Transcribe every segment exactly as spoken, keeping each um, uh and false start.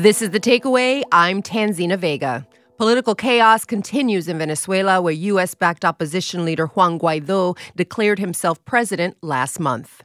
This is The Takeaway. I'm Tanzina Vega. Political chaos continues in Venezuela, where U S-backed opposition leader Juan Guaido declared himself president last month.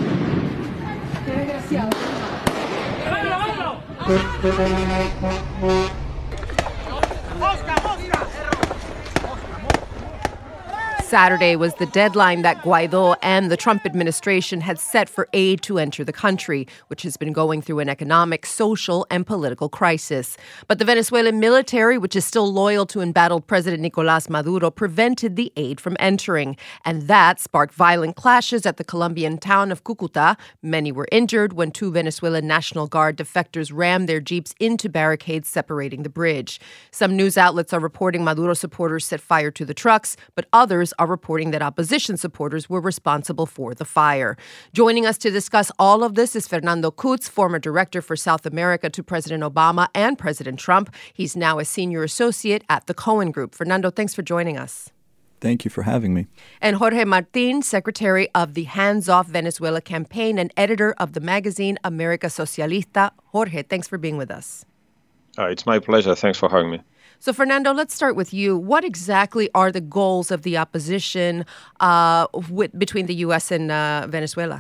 Saturday was the deadline that Guaido and the Trump administration had set for aid to enter the country, which has been going through an economic, social, and political crisis. But the Venezuelan military, which is still loyal to embattled President Nicolás Maduro, prevented the aid from entering. And that sparked violent clashes at the Colombian town of Cúcuta. Many were injured when two Venezuelan National Guard defectors rammed their jeeps into barricades separating the bridge. Some news outlets are reporting Maduro supporters set fire to the trucks, but others are reporting that opposition supporters were responsible for the fire. Joining us to discuss all of this is Fernando Kutz, former director for South America to President Obama and President Trump. He's now a senior associate at the Cohen Group. Fernando, thanks for joining us. Thank you for having me. And Jorge Martin, secretary of the Hands Off Venezuela campaign and editor of the magazine America Socialista. Jorge, thanks for being with us. Uh, it's my pleasure. Thanks for having me. So, Fernando, let's start with you. What exactly are the goals of the opposition uh, with, between the U S and uh, Venezuela?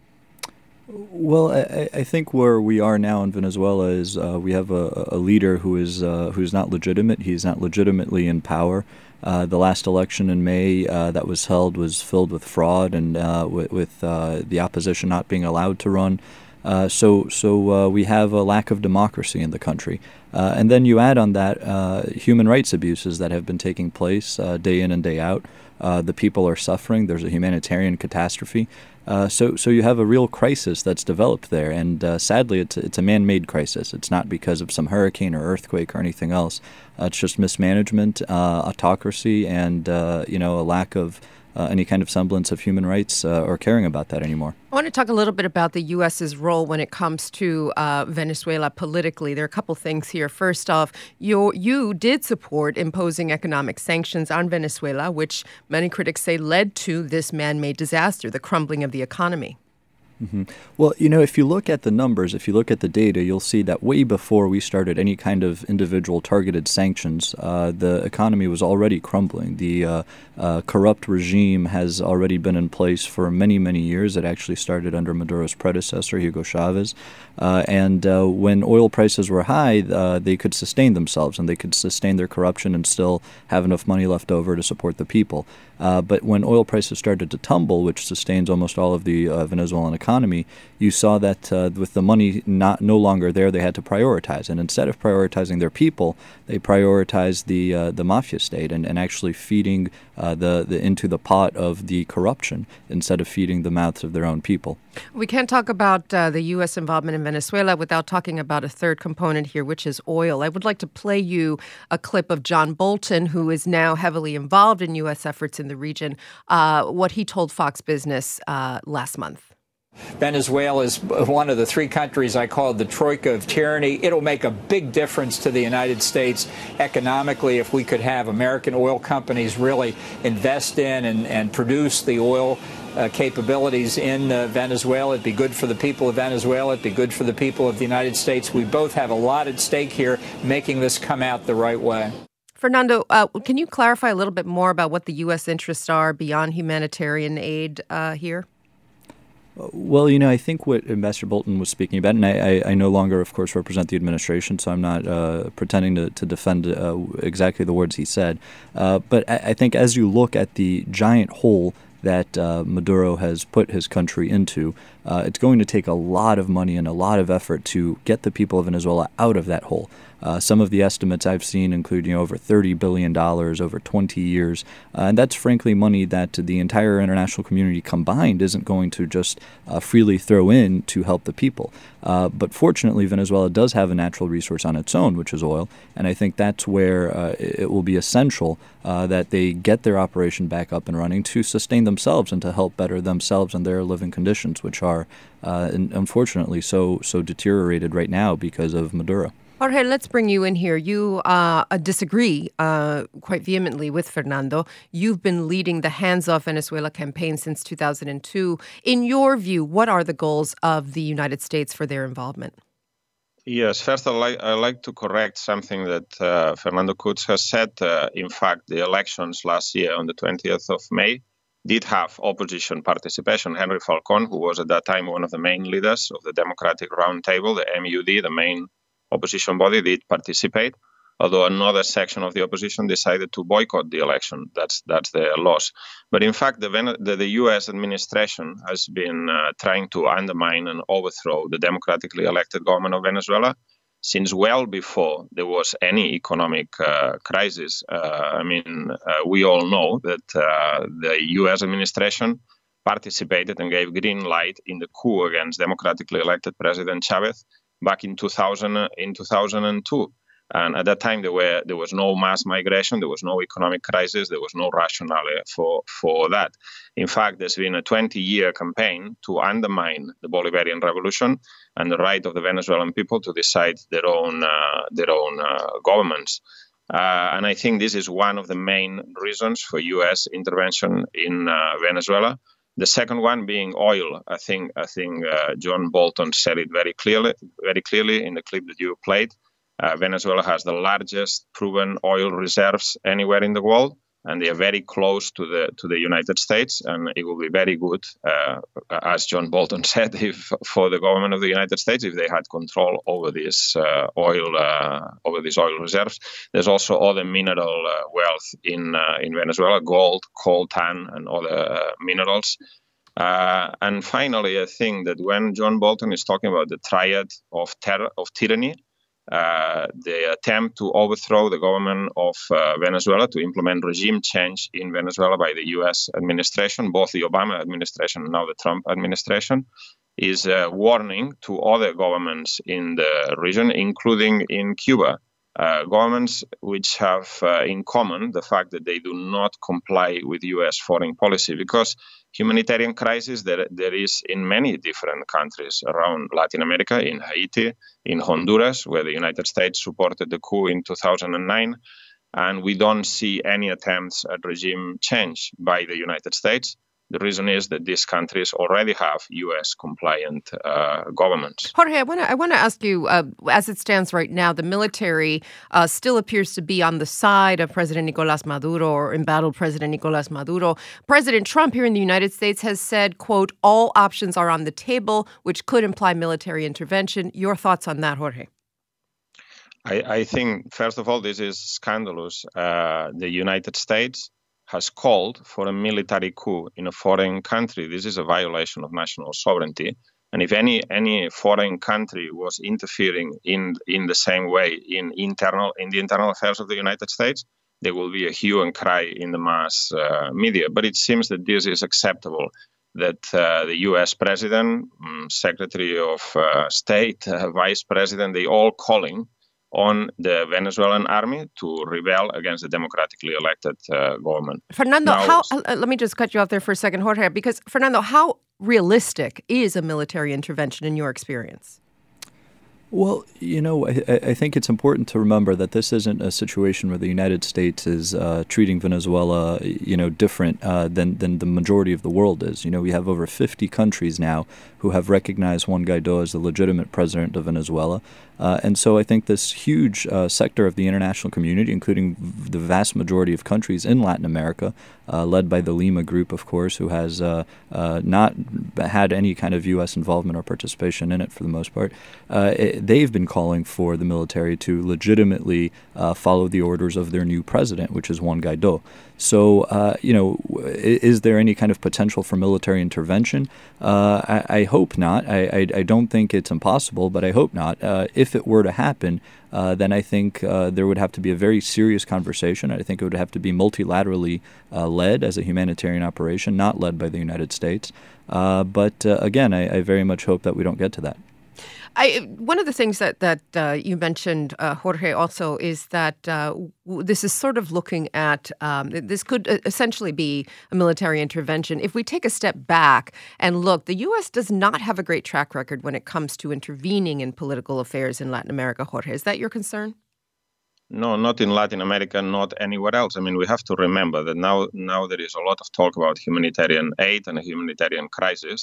Well, I, I think where we are now in Venezuela is uh, we have a, a leader who is uh, who's not legitimate. He's not legitimately in power. Uh, the last election in May uh, that was held was filled with fraud and uh, with, with uh, the opposition not being allowed to run. Uh, so so uh, we have a lack of democracy in the country. Uh, and then you add on that uh, human rights abuses that have been taking place uh, day in and day out. Uh, the people are suffering. There's a humanitarian catastrophe. Uh, so so you have a real crisis that's developed there. And uh, sadly, it's, it's a man-made crisis. It's not because of some hurricane or earthquake or anything else. Uh, it's just mismanagement, uh, autocracy, and uh, you know a lack of Uh, any kind of semblance of human rights uh, or caring about that anymore. I want to talk a little bit about the U S's role when it comes to uh, Venezuela politically. There are a couple things here. First off, you, you did support imposing economic sanctions on Venezuela, which many critics say led to this man-made disaster, the crumbling of the economy. Mm-hmm. Well, you know, if you look at the numbers, if you look at the data, you'll see that way before we started any kind of individual targeted sanctions, uh, the economy was already crumbling. The uh, uh, corrupt regime has already been in place for many, many years. It actually started under Maduro's predecessor, Hugo Chavez. Uh, and uh, when oil prices were high, uh, they could sustain themselves and they could sustain their corruption and still have enough money left over to support the people. Uh, but when oil prices started to tumble, which sustains almost all of the uh, Venezuelan economy, you saw that uh, with the money not no longer there, they had to prioritize. And instead of prioritizing their people, they prioritized the uh, the mafia state and, and actually feeding uh, the, the into the pot of the corruption instead of feeding the mouths of their own people. We can't talk about uh, the U S involvement in Venezuela without talking about a third component here, which is oil. I would like to play you a clip of John Bolton, who is now heavily involved in U S efforts in the region, uh, what he told Fox Business uh, last month. Venezuela is one of the three countries I call the troika of tyranny. It'll make a big difference to the United States economically if we could have American oil companies really invest in and, and produce the oil uh, capabilities in uh, Venezuela. It'd be good for the people of Venezuela. It'd be good for the people of the United States. We both have a lot at stake here, making this come out the right way. Fernando, uh, can you clarify a little bit more about what the U S interests are beyond humanitarian aid uh, here? Well, you know, I think what Ambassador Bolton was speaking about, and I, I, I no longer, of course, represent the administration, so I'm not uh, pretending to, to defend uh, exactly the words he said. Uh, but I, I think as you look at the giant hole that uh, Maduro has put his country into, uh, it's going to take a lot of money and a lot of effort to get the people of Venezuela out of that hole. Uh, some of the estimates I've seen include, you know, over thirty billion dollars over twenty years. Uh, and that's frankly money that the entire international community combined isn't going to just uh, freely throw in to help the people. Uh, but fortunately, Venezuela does have a natural resource on its own, which is oil. And I think that's where uh, it will be essential uh, that they get their operation back up and running to sustain themselves and to help better themselves and their living conditions, which are uh, unfortunately so so deteriorated right now because of Maduro. Jorge, let's bring you in here. You uh, disagree uh, quite vehemently with Fernando. You've been leading the Hands Off Venezuela campaign since two thousand two. In your view, what are the goals of the United States for their involvement? Yes, first I'd like, I'd like to correct something that uh, Fernando Kutz has said. Uh, in fact, the elections last year on the twentieth of May did have opposition participation. Henry Falcon, who was at that time one of the main leaders of the Democratic Roundtable, the M U D, the main opposition body, did participate, although another section of the opposition decided to boycott the election. That's that's their loss. But in fact, the, the, the U S administration has been uh, trying to undermine and overthrow the democratically elected government of Venezuela since well before there was any economic uh, crisis. Uh, I mean, uh, we all know that uh, the U S administration participated and gave green light in the coup against democratically elected President Chavez back in two thousand, in two thousand two. And at that time, there were there was no mass migration, there was no economic crisis, there was no rationale for, for that. In fact, there's been a twenty-year campaign to undermine the Bolivarian revolution and the right of the Venezuelan people to decide their own uh, their own uh, governments. Uh, and I think this is one of the main reasons for U S intervention in uh, Venezuela. The second one being oil. I think I think uh, John Bolton said it very clearly, very clearly in the clip that you played. Uh, Venezuela has the largest proven oil reserves anywhere in the world, and they are very close to the to the United States. And it will be very good, uh, as John Bolton said, if for the government of the United States if they had control over this uh, oil uh, over these oil reserves. There's also other mineral uh, wealth in uh, in Venezuela: gold, coltan, and other uh, minerals. Uh, and finally, I think that when John Bolton is talking about the triad of terror of tyranny. Uh, the attempt to overthrow the government of uh, Venezuela, to implement regime change in Venezuela by the U S administration, both the Obama administration and now the Trump administration, is a warning to other governments in the region, including in Cuba. Uh, governments which have uh, in common the fact that they do not comply with U S foreign policy, because humanitarian crisis there, there is in many different countries around Latin America, in Haiti, in Honduras, where the United States supported the coup in two thousand nine, and we don't see any attempts at regime change by the United States. The reason is that these countries already have U S compliant uh, governments. Jorge, I want to I want to ask you, uh, as it stands right now, the military uh, still appears to be on the side of President Nicolas Maduro, or embattled President Nicolas Maduro. President Trump here in the United States has said, quote, all options are on the table, which could imply military intervention. Your thoughts on that, Jorge? I, I think, first of all, this is scandalous. Uh, the United States has called for a military coup in a foreign country. This is a violation of national sovereignty. And if any any foreign country was interfering in in the same way in internal in the internal affairs of the United States, there will be a hue and cry in the mass uh, media. But it seems that this is acceptable, that uh, the U S president, um, Secretary of uh, State, uh, Vice President, they all calling on the Venezuelan army to rebel against the democratically elected uh, government. Fernando, now, how, uh, let me just cut you off there for a second, Jorge, because, Fernando, how realistic is a military intervention in your experience? Well, you know, I, I think it's important to remember that this isn't a situation where the United States is uh, treating Venezuela, you know, different uh, than, than the majority of the world is. You know, we have over fifty countries now who have recognized Juan Guaido as the legitimate president of Venezuela. Uh, and so I think this huge uh, sector of the international community, including v- the vast majority of countries in Latin America, uh, led by the Lima Group, of course, who has uh, uh, not had any kind of U S involvement or participation in it for the most part, uh, it, they've been calling for the military to legitimately uh, follow the orders of their new president, which is Juan Guaido. So, uh, you know, is there any kind of potential for military intervention? Uh, I, I hope not. I, I, I don't think it's impossible, but I hope not. Uh, if it were to happen, uh, then I think uh, there would have to be a very serious conversation. I think it would have to be multilaterally uh, led as a humanitarian operation, not led by the United States. Uh, but uh, again, I, I very much hope that we don't get to that. I, one of the things that, that uh, you mentioned, uh, Jorge, also is that uh, w- this is sort of looking at, um, this could essentially be a military intervention. If we take a step back and look, the U S does not have a great track record when it comes to intervening in political affairs in Latin America, Jorge. Is that your concern? No, not in Latin America, not anywhere else. I mean, we have to remember that now, now there is a lot of talk about humanitarian aid and a humanitarian crisis.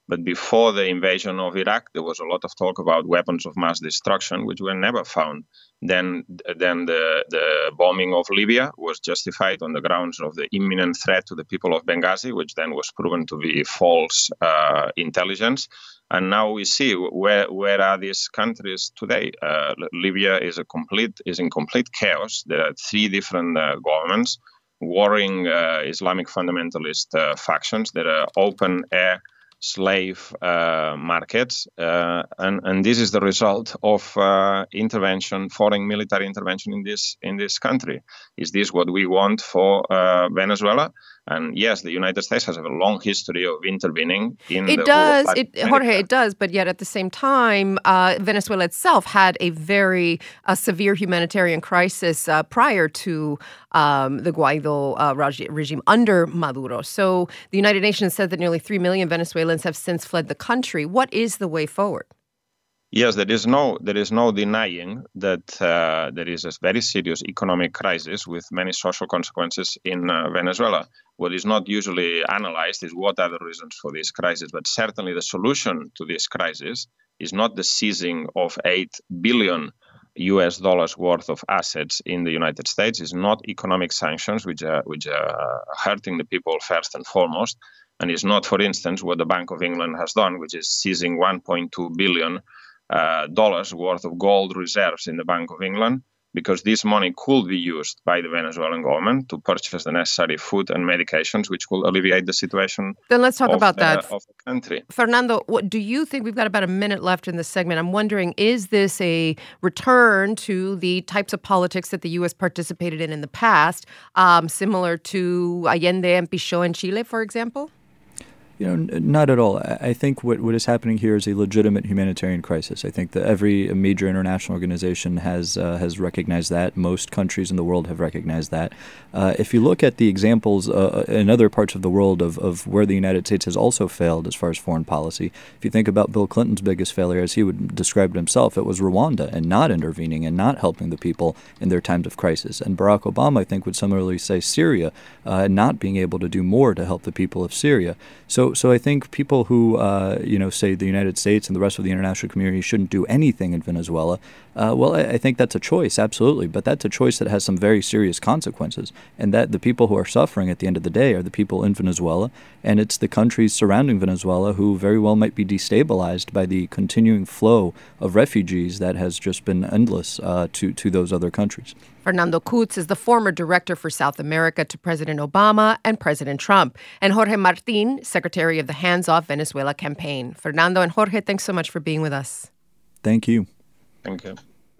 But before the invasion of Iraq, there was a lot of talk about weapons of mass destruction, which were never found. Then, then the, the bombing of Libya was justified on the grounds of the imminent threat to the people of Benghazi, which then was proven to be false uh, intelligence. And now we see where where are these countries today. Uh, Libya is a complete is in complete chaos. There are three different uh, governments, warring uh, Islamic fundamentalist uh, factions. There are open air slave uh, markets, uh, and and this is the result of uh, intervention, foreign military intervention in this in this country. Is this what we want for uh, Venezuela? And yes, the United States has a long history of intervening in it the does, whole of it, Jorge, it does, but yet at the same time, uh, Venezuela itself had a very uh, severe humanitarian crisis uh, prior to um, the Guaido uh, reg- regime under Maduro. So the United Nations said that nearly three million Venezuelans have since fled the country. What is the way forward? Yes, there is no there is no denying that uh, there is a very serious economic crisis with many social consequences in uh, Venezuela. What is not usually analyzed is what are the reasons for this crisis, but certainly the solution to this crisis is not the seizing of eight billion U S dollars worth of assets in the United States. It's not economic sanctions, which are which are hurting the people first and foremost, and it's not, for instance, what the Bank of England has done, which is seizing one point two billion Uh, dollars worth of gold reserves in the Bank of England, because this money could be used by the Venezuelan government to purchase the necessary food and medications, which will alleviate the situation. Then let's talk of, about that. Uh, of the country. Fernando, what do you think? We've got about a minute left in this segment. I'm wondering, is this a return to the types of politics that the U S participated in in the past, um, similar to Allende and Pichot in Chile, for example? You know, n- not at all. I I think what, what is happening here is a legitimate humanitarian crisis. I think that every major international organization has uh, has recognized that. Most countries in the world have recognized that. Uh, if you look at the examples uh, in other parts of the world of, of where the United States has also failed as far as foreign policy, if you think about Bill Clinton's biggest failure, as he would describe it himself, it was Rwanda and not intervening and not helping the people in their times of crisis. And Barack Obama, I think, would similarly say Syria, uh, not being able to do more to help the people of Syria. So So, so I think people who, uh, you know, say the United States and the rest of the international community shouldn't do anything in Venezuela, uh, well, I, I think that's a choice, absolutely. But that's a choice that has some very serious consequences, and that the people who are suffering at the end of the day are the people in Venezuela, and it's the countries surrounding Venezuela who very well might be destabilized by the continuing flow of refugees that has just been endless uh, to, to those other countries. Fernando Kutz is the former director for South America to President Obama and President Trump, and Jorge Martin, secretary of the Hands Off Venezuela campaign. Fernando and Jorge, thanks so much for being with us. Thank you. Thank you.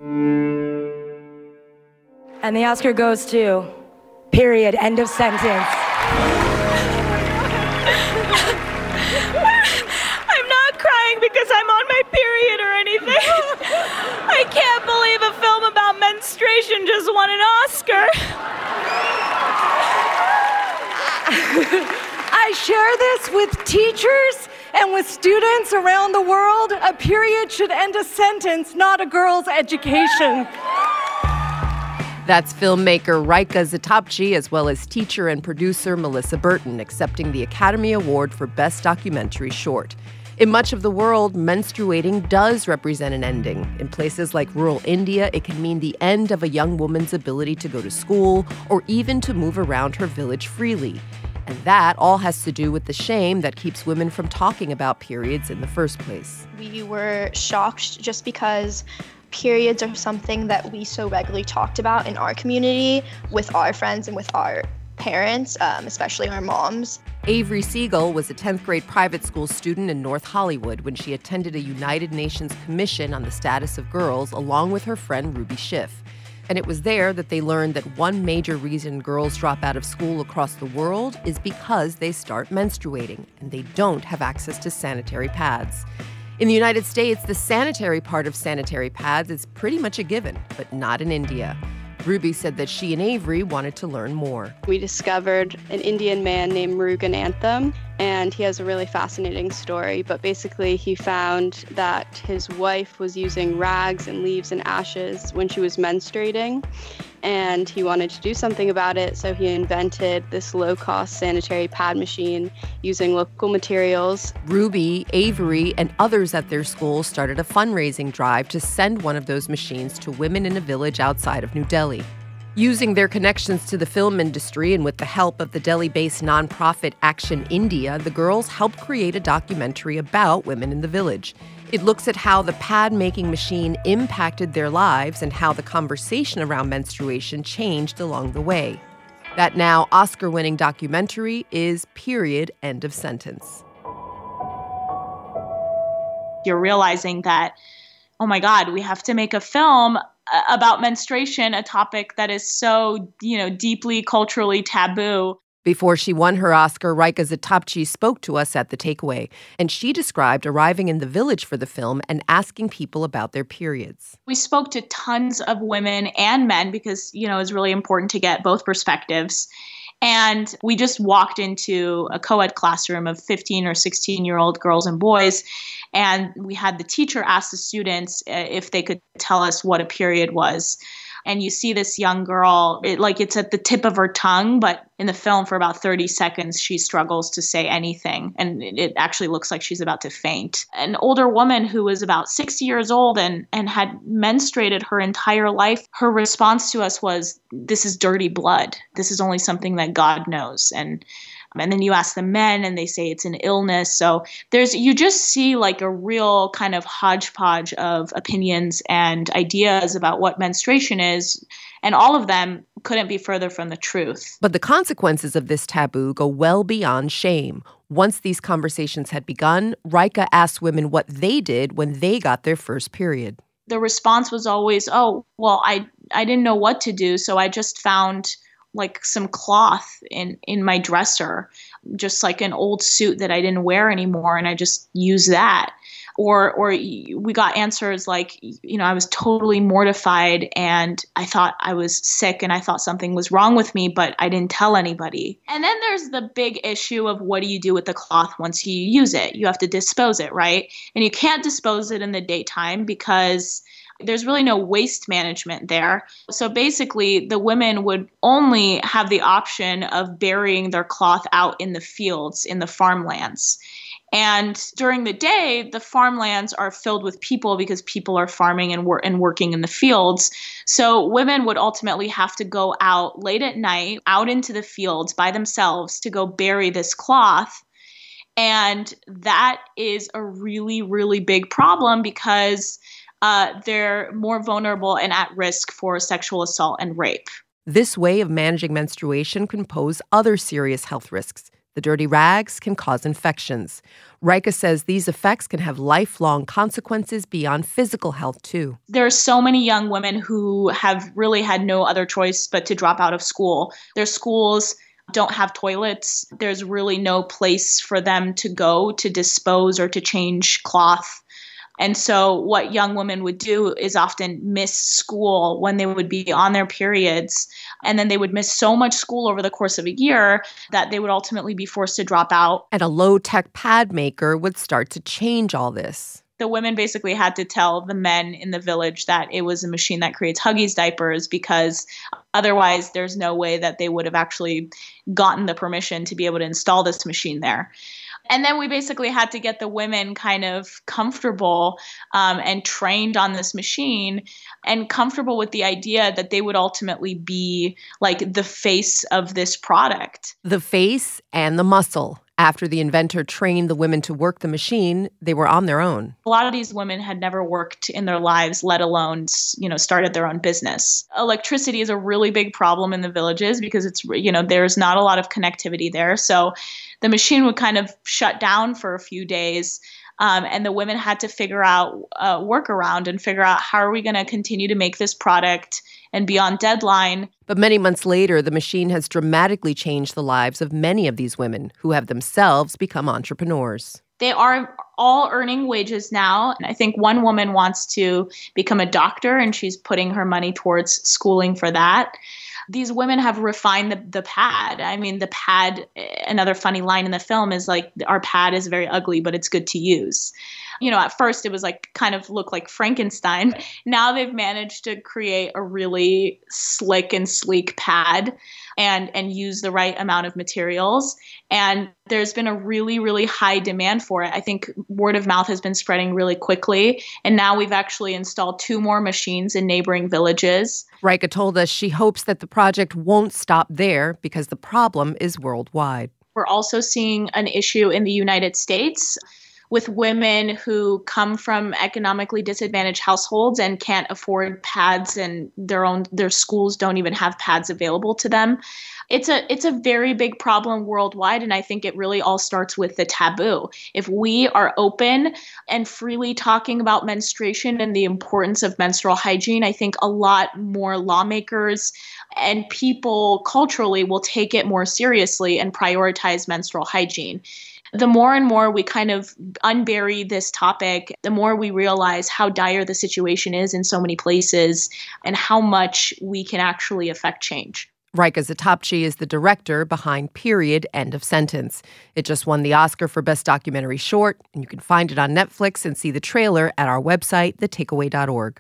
And the Oscar goes to, period, end of sentence. I'm not crying because I'm on my period or anything. I can't believe a film about menstruation just won an Oscar. I share this with teachers and with students around the world. A period should end a sentence, not a girl's education. That's filmmaker Raika Zitapci, as well as teacher and producer Melissa Burton, accepting the Academy Award for Best Documentary Short. In much of the world, menstruating does represent an ending. In places like rural India, it can mean the end of a young woman's ability to go to school or even to move around her village freely. And that all has to do with the shame that keeps women from talking about periods in the first place. We were shocked just because periods are something that we so regularly talked about in our community with our friends and with our parents, um, especially our moms. Avery Siegel was a tenth grade private school student in North Hollywood when she attended a United Nations Commission on the Status of Girls along with her friend Ruby Schiff. And it was there that they learned that one major reason girls drop out of school across the world is because they start menstruating and they don't have access to sanitary pads. In the United States, the sanitary part of sanitary pads is pretty much a given, but not in India. Ruby said that she and Avery wanted to learn more. We discovered an Indian man named Muruganantham, and he has a really fascinating story. But basically, he found that his wife was using rags and leaves and ashes when she was menstruating, and he wanted to do something about it, so he invented this low-cost sanitary pad machine using local materials. Ruby, Avery, and others at their school started a fundraising drive to send one of those machines to women in a village outside of New Delhi. Using their connections to the film industry and with the help of the Delhi-based nonprofit Action India, the girls helped create a documentary about women in the village. It looks at how the pad-making machine impacted their lives and how the conversation around menstruation changed along the way. That now Oscar-winning documentary is Period, End of Sentence. You're realizing that, oh my God, we have to make a film about menstruation, a topic that is so, you know, deeply culturally taboo. Before she won her Oscar, Rajka Zitabchi spoke to us at The Takeaway, and she described arriving in the village for the film and asking people about their periods. We spoke to tons of women and men because, you know, it's really important to get both perspectives. And we just walked into a co-ed classroom of fifteen or sixteen-year-old girls and boys, and we had the teacher ask the students if they could tell us what a period was. And you see this young girl, it, like it's at the tip of her tongue, but in the film for about thirty seconds, she struggles to say anything. And it, it actually looks like she's about to faint. An older woman who was about sixty years old and, and had menstruated her entire life, her response to us was, this is dirty blood. This is only something that God knows. And And then you ask the men and they say it's an illness. So there's, you just see like a real kind of hodgepodge of opinions and ideas about what menstruation is. And all of them couldn't be further from the truth. But the consequences of this taboo go well beyond shame. Once these conversations had begun, Rajka asked women what they did when they got their first period. The response was always, oh, well, I, I didn't know what to do. So I just found like some cloth in, in my dresser, just like an old suit that I didn't wear anymore. And I just used that. Or, or we got answers like, you know, I was totally mortified and I thought I was sick and I thought something was wrong with me, but I didn't tell anybody. And then there's the big issue of what do you do with the cloth once you use it? You have to dispose it, right? And you can't dispose it in the daytime because there's really no waste management there. So basically, the women would only have the option of burying their cloth out in the fields, in the farmlands. And during the day, the farmlands are filled with people because people are farming and, wor- and working in the fields. So women would ultimately have to go out late at night, out into the fields by themselves to go bury this cloth. And that is a really, really big problem because Uh, they're more vulnerable and at risk for sexual assault and rape. This way of managing menstruation can pose other serious health risks. The dirty rags can cause infections. Rajka says these effects can have lifelong consequences beyond physical health, too. There are so many young women who have really had no other choice but to drop out of school. Their schools don't have toilets. There's really no place for them to go to dispose or to change cloth. And so what young women would do is often miss school when they would be on their periods. And then they would miss so much school over the course of a year that they would ultimately be forced to drop out. And a low-tech pad maker would start to change all this. The women basically had to tell the men in the village that it was a machine that creates Huggies diapers because otherwise there's no way that they would have actually gotten the permission to be able to install this machine there. And then we basically had to get the women kind of comfortable um, and trained on this machine and comfortable with the idea that they would ultimately be like the face of this product. The face and the muscle. After the inventor trained the women to work the machine, they were on their own. A lot of these women had never worked in their lives, let alone, you know, started their own business. Electricity is a really big problem in the villages because it's, you know, there's not a lot of connectivity there. So the machine would kind of shut down for a few days. Um, and the women had to figure out a workaround and figure out how are we going to continue to make this product and be on deadline. But many months later, the machine has dramatically changed the lives of many of these women who have themselves become entrepreneurs. They are all earning wages now. And I think one woman wants to become a doctor and she's putting her money towards schooling for that. these women have refined the, the pad. I mean, the pad, another funny line in the film is like, our pad is very ugly, but it's good to use. You know, at first it was like kind of looked like Frankenstein. Now they've managed to create a really slick and sleek pad and and use the right amount of materials. And there's been a really, really high demand for it. I think word of mouth has been spreading really quickly. And now we've actually installed two more machines in neighboring villages. Rika told us she hopes that the project won't stop there because the problem is worldwide. We're also seeing an issue in the United States with women who come from economically disadvantaged households and can't afford pads, and their own their schools don't even have pads available to them. It's a it's a very big problem worldwide, and I think it really all starts with the taboo. If we are open and freely talking about menstruation and the importance of menstrual hygiene, I think a lot more lawmakers and people culturally will take it more seriously and prioritize menstrual hygiene. The more and more we kind of unbury this topic, the more we realize how dire the situation is in so many places and how much we can actually affect change. Rika Zatopchi is the director behind Period, End of Sentence. It just won the Oscar for Best Documentary Short, and you can find it on Netflix and see the trailer at our website, the takeaway dot org.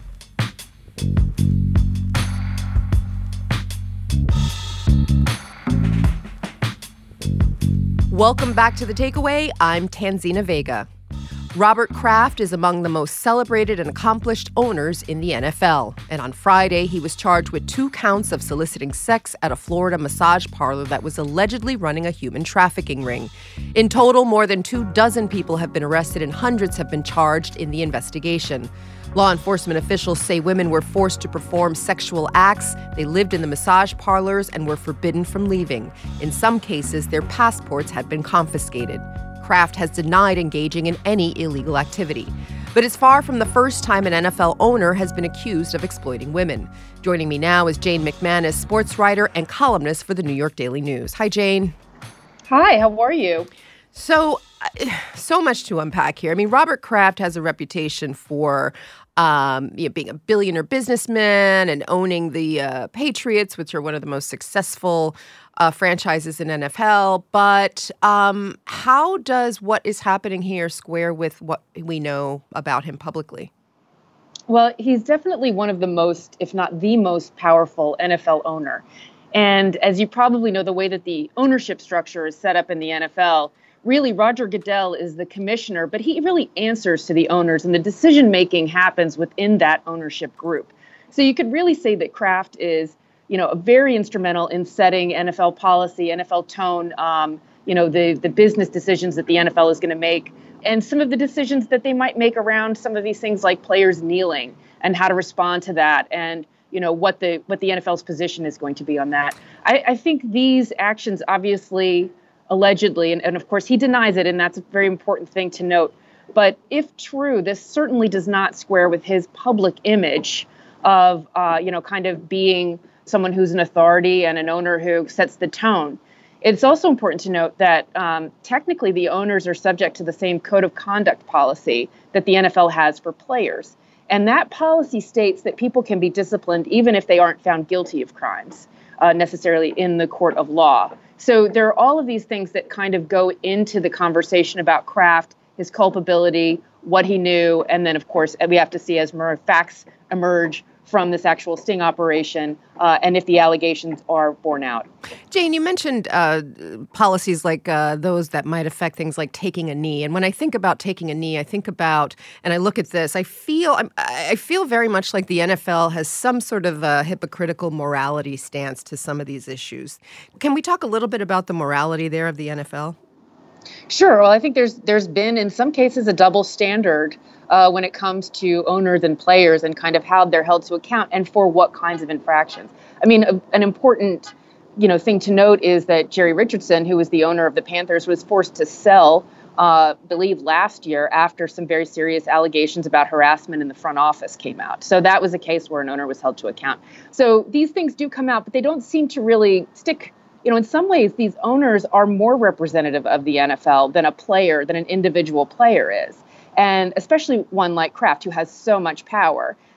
Welcome back to The Takeaway. I'm Tanzina Vega. Robert Kraft is among the most celebrated and accomplished owners in the N F L. And on Friday, he was charged with two counts of soliciting sex at a Florida massage parlor that was allegedly running a human trafficking ring. In total, more than two dozen people have been arrested and hundreds have been charged in the investigation. Law enforcement officials say women were forced to perform sexual acts. They lived in the massage parlors and were forbidden from leaving. In some cases, their passports had been confiscated. Kraft has denied engaging in any illegal activity. But it's far from the first time an N F L owner has been accused of exploiting women. Joining me now is Jane McManus, sports writer and columnist for the New York Daily News. Hi, Jane. Hi, how are you? So, so much to unpack here. I mean, Robert Kraft has a reputation for um, you know, being a billionaire businessman and owning the uh, Patriots, which are one of the most successful uh, franchises in N F L. But um, how does what is happening here square with what we know about him publicly? Well, he's definitely one of the most, if not the most powerful N F L owner. And as you probably know, the way that the ownership structure is set up in the N F L, really, Roger Goodell is the commissioner, but he really answers to the owners, and the decision-making happens within that ownership group. So you could really say that Kraft is, you know, very instrumental in setting N F L policy, N F L tone, um, you know, the, the business decisions that the N F L is going to make, and some of the decisions that they might make around some of these things like players kneeling and how to respond to that, and you know, what the what the N F L's position is going to be on that. I, I think these actions obviously, allegedly, and, and of course he denies it, and that's a very important thing to note. But if true, this certainly does not square with his public image of, uh, you know, kind of being someone who's an authority and an owner who sets the tone. It's also important to note that um, technically the owners are subject to the same code of conduct policy that the N F L has for players. And that policy states that people can be disciplined even if they aren't found guilty of crimes uh, necessarily in the court of law. So there are all of these things that kind of go into the conversation about Kraft, his culpability, what he knew, and then, of course, we have to see as more facts emerge from this actual sting operation uh, and if the allegations are borne out. Jane, you mentioned uh, policies like uh, those that might affect things like taking a knee. And when I think about taking a knee, I think about, and I look at this, I feel I'm, I feel very much like the N F L has some sort of a hypocritical morality stance to some of these issues. Can we talk a little bit about the morality there of the N F L? Sure. Well, I think there's there's been in some cases a double standard uh, when it comes to owners and players and kind of how they're held to account and for what kinds of infractions. I mean, a, an important, you know, thing to note is that Jerry Richardson, who was the owner of the Panthers, was forced to sell, uh, I believe, last year after some very serious allegations about harassment in the front office came out. So that was a case where an owner was held to account. So these things do come out, but they don't seem to really stick. You know, in some ways, these owners are more representative of the N F L than a player, than an individual player is. And especially one like Kraft, who has so much power.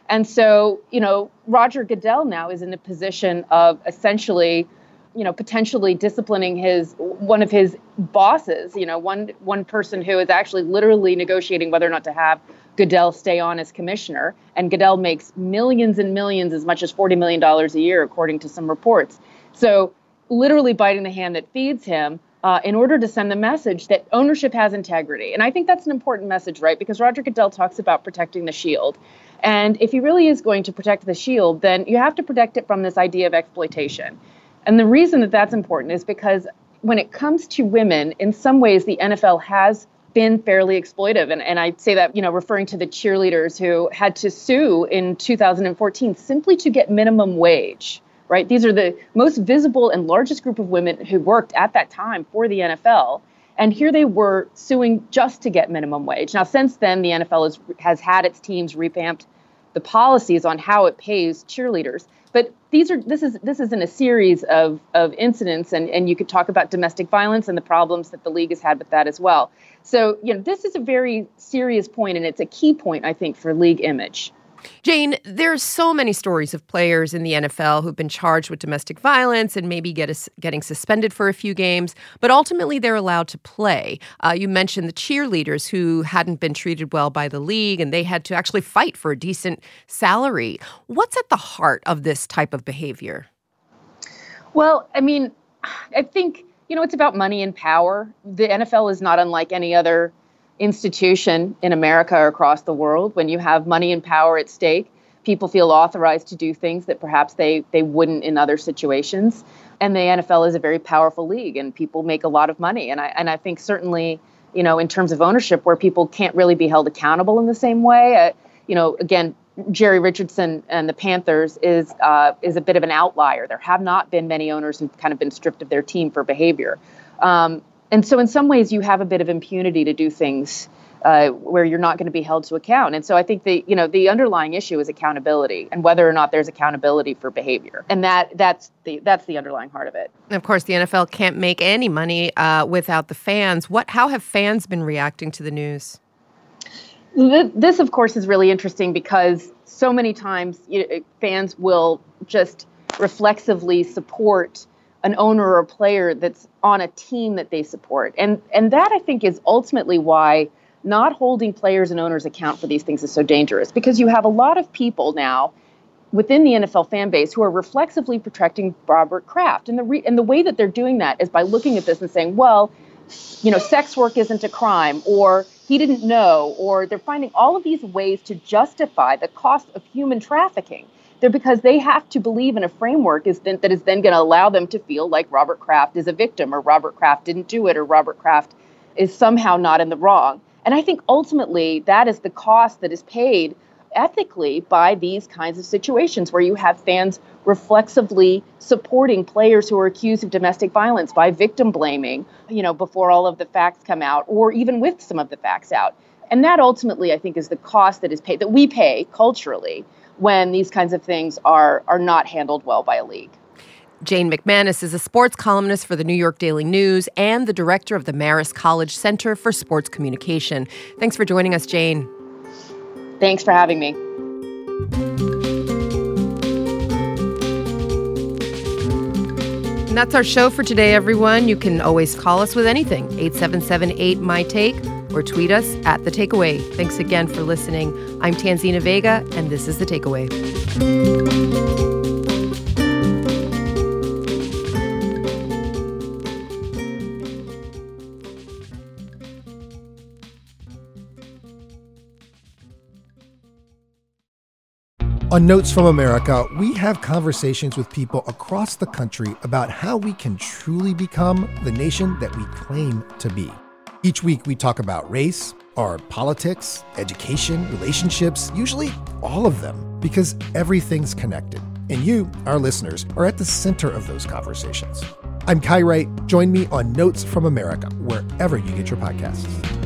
And so, you know, Roger Goodell now is in a position of essentially, you know, potentially disciplining his one of his bosses, you know, one one person who is actually literally negotiating whether or not to have Goodell stay on as commissioner. And Goodell makes millions and millions, as much as forty million dollars a year, according to some reports. So literally biting the hand that feeds him uh, in order to send the message that ownership has integrity. And I think that's an important message, right? Because Roger Goodell talks about protecting the shield. And if he really is going to protect the shield, then you have to protect it from this idea of exploitation. And the reason that that's important is because when it comes to women, in some ways, the N F L has been fairly exploitive. And, and I say that, you know, referring to the cheerleaders who had to sue in two thousand fourteen simply to get minimum wage, right? These are the most visible and largest group of women who worked at that time for the N F L. And here they were suing just to get minimum wage. Now, since then, the N F L has, has had its teams revamped the policies on how it pays cheerleaders. But these are this is this is in a series of of incidents, and, and you could talk about domestic violence and the problems that the league has had with that as well. So, you know, this is a very serious point, and it's a key point, I think, for league image. Jane, there's so many stories of players in the N F L who've been charged with domestic violence and maybe get a, getting suspended for a few games, but ultimately they're allowed to play. Uh, you mentioned the cheerleaders who hadn't been treated well by the league, and they had to actually fight for a decent salary. What's at the heart of this type of behavior? Well, I mean, I think, you know, it's about money and power. The N F L is not unlike any other institution in America or across the world. When you have money and power at stake, people feel authorized to do things that perhaps they they wouldn't in other situations. And the N F L is a very powerful league, and people make a lot of money. And I and I think certainly, you know, in terms of ownership, where people can't really be held accountable in the same way, uh, you know, again, Jerry Richardson and the Panthers is uh, is a bit of an outlier. There have not been many owners who've kind of been stripped of their team for behavior. Um, And so in some ways, you have a bit of impunity to do things uh, where you're not going to be held to account. And so I think the, you know, the underlying issue is accountability and whether or not there's accountability for behavior. And that that's the that's the underlying heart of it. And of course, the N F L can't make any money uh, without the fans. What? How have fans been reacting to the news? This, of course, is really interesting because so many times you know, fans will just reflexively support an owner or a player that's on a team that they support. And and that, I think, is ultimately why not holding players and owners account for these things is so dangerous, because you have a lot of people now within the N F L fan base who are reflexively protecting Robert Kraft. And the re- and the way that they're doing that is by looking at this and saying, well, you know, sex work isn't a crime, or he didn't know, or they're finding all of these ways to justify the cost of human trafficking. They're because they have to believe in a framework is then, that is then going to allow them to feel like Robert Kraft is a victim, or Robert Kraft didn't do it, or Robert Kraft is somehow not in the wrong. And I think ultimately that is the cost that is paid ethically by these kinds of situations where you have fans reflexively supporting players who are accused of domestic violence by victim blaming, you know, before all of the facts come out, or even with some of the facts out. And that ultimately, I think, is the cost that is paid, that we pay culturally when these kinds of things are are not handled well by a league. Jane McManus is a sports columnist for the New York Daily News and the director of the Marist College Center for Sports Communication. Thanks for joining us, Jane. Thanks for having me. And that's our show for today, everyone. You can always call us with anything, eight seven seven eight, M Y Take, or tweet us at The Takeaway. Thanks again for listening. I'm Tanzina Vega, and this is The Takeaway. On Notes from America, we have conversations with people across the country about how we can truly become the nation that we claim to be. Each week, we talk about race, our politics, education, relationships, usually all of them, because everything's connected. And you, our listeners, are at the center of those conversations. I'm Kai Wright. Join me on Notes from America, wherever you get your podcasts.